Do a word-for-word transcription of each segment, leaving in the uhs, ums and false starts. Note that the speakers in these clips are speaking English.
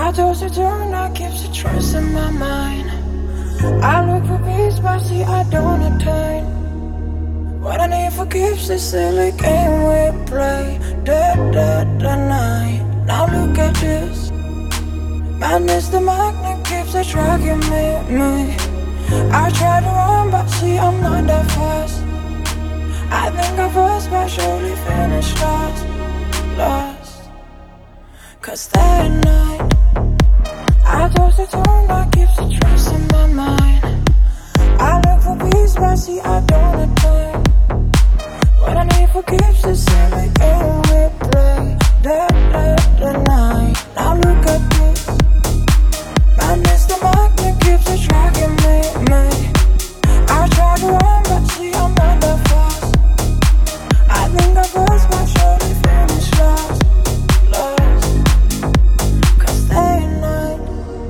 I toss it turn, I keeps the trust in my mind. I look for peace, but see I don't attain. What I need for keeps this silly game we play. Dead, dead, the night. Now look at this. Madness, the magnet keeps attracting me, me. I try to run, but see I'm not that fast. I think I first, but surely finish last, lost. Cause that night I toss the tone, I keeps the trust in my mind. I look for peace, but see I don't attain. What I need for keeps the silly game we play. Dead, dead, the night. Now look at this. Madness, the magnet keeps attracting me, me. I try to run, but see I'm not that fast. I think I first, but surely finish last, lost. Cause day and night.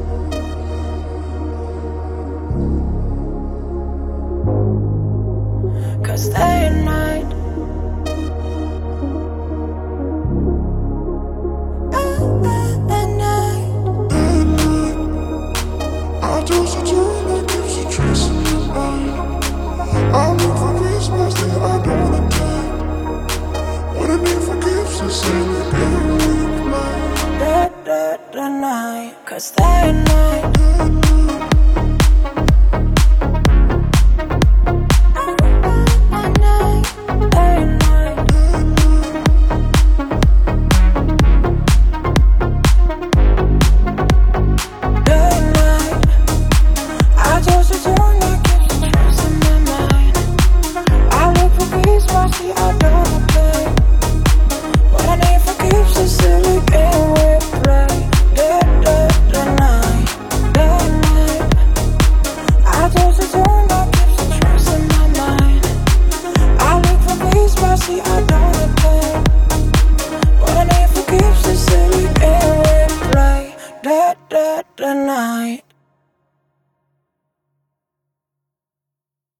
Cause day and night. I look for Christmas that I don't attain. What I need for gifts is in the game we play. Dead, dead, the night. Cause that night. See, I don't attain. What I need for keeps the silly game we play. Dead, dead, the night.